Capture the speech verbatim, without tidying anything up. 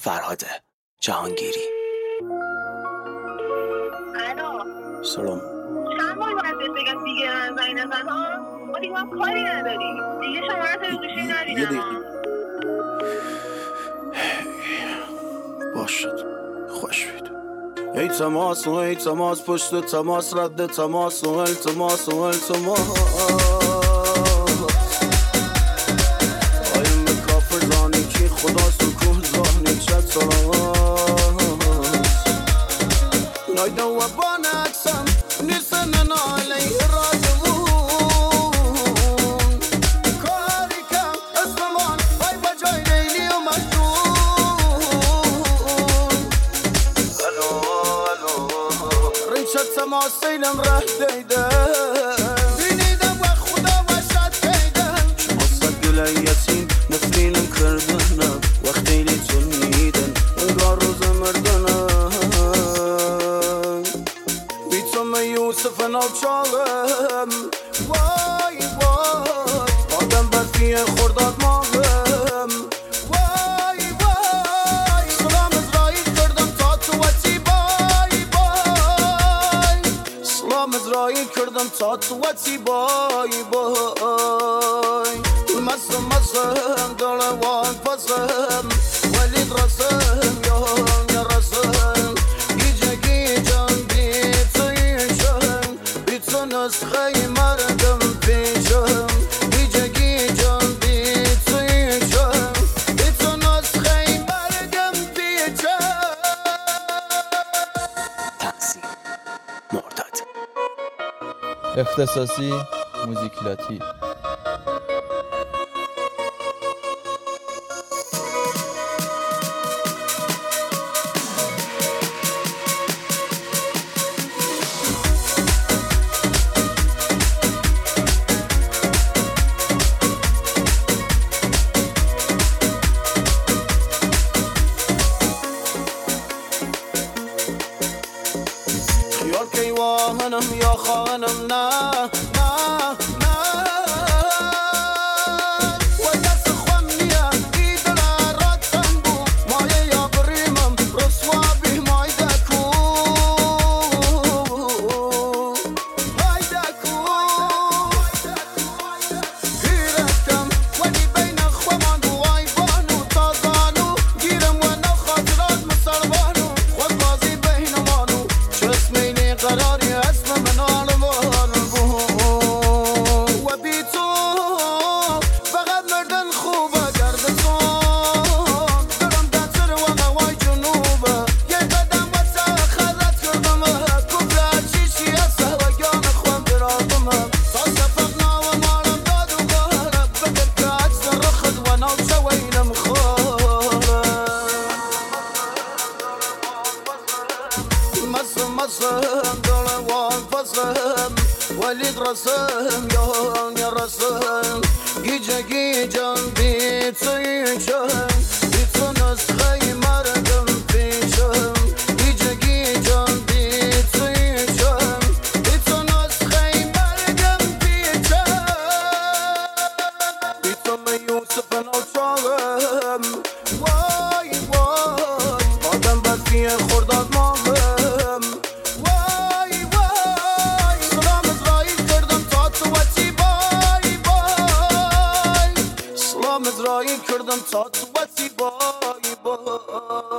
فرهاد جهانگیری. الو سلام. چند بار باید بهت بگم دیگه من زنگ نزن ها؟ ما دیگه هم کاری نداری دیگه، شماره تو گوشی ندیدم ها. باشد خوش بید. ای تماس و ای تماس پشت تماس رد تماس و التماس و التماس آیم کافر زانی کی خدا سکون زانی چت سلام نایده و بانکسم نیسن نالی راجبون کاری کم اسممان های بجای لیلی و مجنون الو الو ریچت تماس سیلم ره دیده بینیدم و خدا و شد کیدم شما صد گله یتیم نفرینم کردنم وقتی لیتون میدن انگار روز مردنم بیتم یوسف ناچالم وای وای آدم برفیه خورداد مالم وای وای سلام ازرائیل کردم تا تو وچی بای بای سلام ازرائیل کردم تا تو وچی بای بای مسم مسم دلوان پسم ولید رسم یا یا رسم گیجه گیجم بیتیشم بیتو نسخه مردم پیشم گیجه گیجم بیتیشم بیتو نسخه مردم پیشم. تنظیم مرداد. اختصاصی موزیکلاتی. خیال که واهنم یا خانم نه نه نه و دست خوام نیا ای دل راتن بو مایه یا بریمم رسوا بی مایده کو مایده کو گیرتم ولی بین خوامان وای بانو تازانو گیرم و نخاطرات مسلمانو خود بازی بین مانو چسمینی قراری اسم من آلمان بود و بی تو فقط مردن خوبه گردتون دارم دنسر و نوای جنوبه یه قدم و سر خدت کردم کفر چیشی از سهوگان خوام برادم تا شفق ناو مالم داد و غارب بگر که عکس رخد و ناو شویلم خواره مسم مسم دلوان فسم ولید رسم یا یا رسم گیجه گیجم بیتیشم بیتو نسخه مردم پیشم گیجه گیجم بیتیشم بیتو نسخه مردم پیشم بیتم یوسف ناچالم وای وای آدم بدفیه خورداد مالم وای وای سلام ازرائیل کردم تا تو وچی بای بای سلام ازرائیل کردم تا تو وچی بای بای